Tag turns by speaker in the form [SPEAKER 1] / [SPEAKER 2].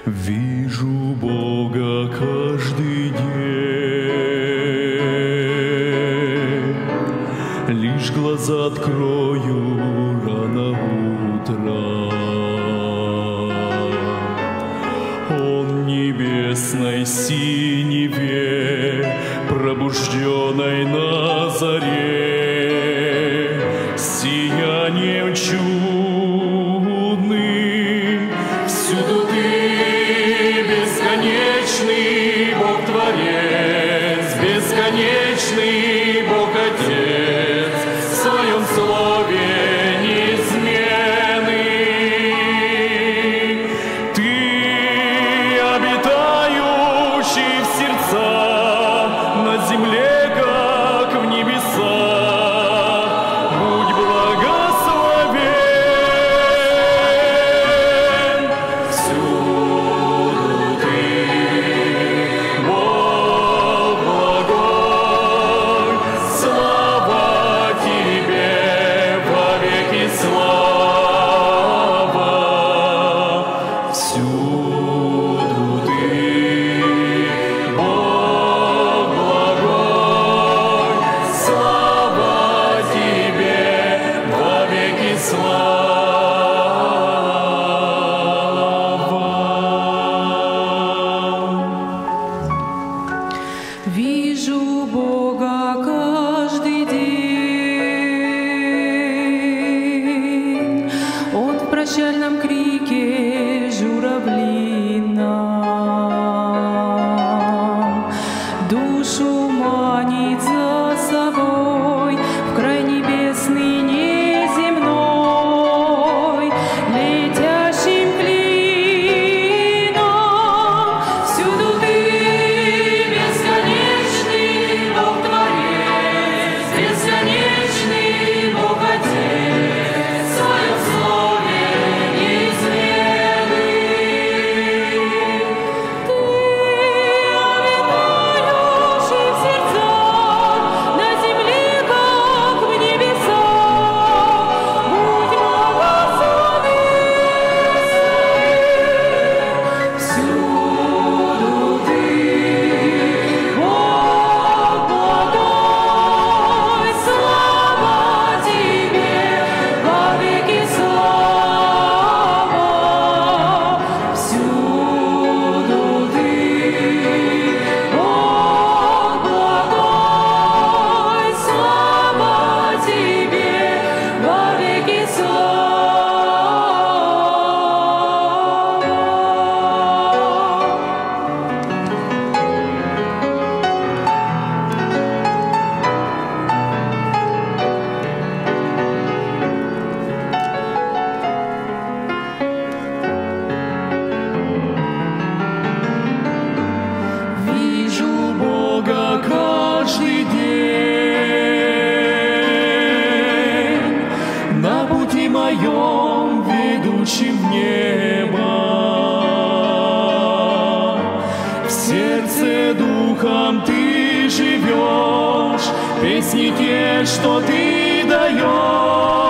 [SPEAKER 1] Вижу Бога каждый день, лишь глаза открою рано утром. Он в небесной синеве, пробужденной на заре, сиянием чудным, всюду ты бесконечный Бог-творец, бесконечный Бог-отец, в своем слове неизменный. Ты, обитающий в сердцах, на земле, как в небесах, будь благословен. Всюду ты, Бог благой, слава тебе, вовеки слава. Всюду ты, Бог благой, слава тебе, вовеки слава.
[SPEAKER 2] Вижу Бога каждый день, Он в прощальном крике журавлином душу манит за собой в край небесный неземной, летящим клином. Всюду ты бесконечный Бог-творец, бесконечный Бог-отец, в своем слове неизменный. Ты, обитающий в сердцах, на земле, как в небесах, будь благословен. Всюду ты, Бог благой, слава тебе, вовеки слава. Всюду ты, Бог благой, слава тебе, вовеки слава. Вижу Бога каждый день, на пути моем, ведущем в небо. В сердце духом ты живешь, песни те, что ты даешь.